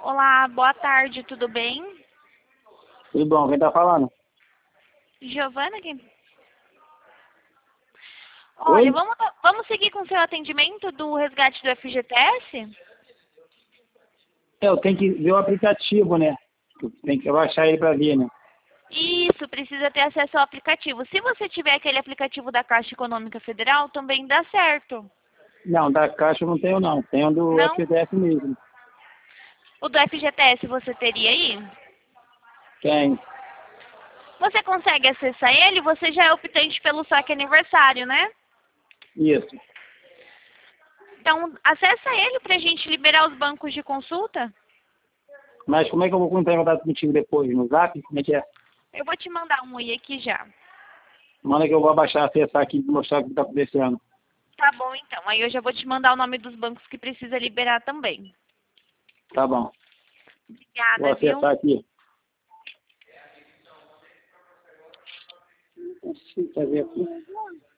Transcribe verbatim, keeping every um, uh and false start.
Olá, boa tarde, tudo bem? Tudo bom, quem tá falando? Giovana aqui. Olha, Oi? vamos, vamos seguir com o seu atendimento do resgate do F G T S? É, eu tenho que ver o aplicativo, né? Tem que baixar ele pra ver, né? Isso, precisa ter acesso ao aplicativo. Se você tiver aquele aplicativo da Caixa Econômica Federal, também dá certo. Não, da Caixa eu não tenho não, tenho do Não? F G T S mesmo. O do F G T S você teria aí? Tem. Você consegue acessar ele? Você já é optante pelo saque aniversário, né? Isso. Então, acessa ele para a gente liberar os bancos de consulta. Mas como é que eu vou entrar em contato contigo depois? No Zap? Como é que é? Eu vou te mandar um oi aqui já. Manda que eu vou abaixar, acessar aqui e mostrar o que tá acontecendo. Tá bom, então. Aí eu já vou te mandar o nome dos bancos que precisa liberar também. Tá bom. Vou Obrigada, viu? acessar aqui. Deixa eu ver aqui.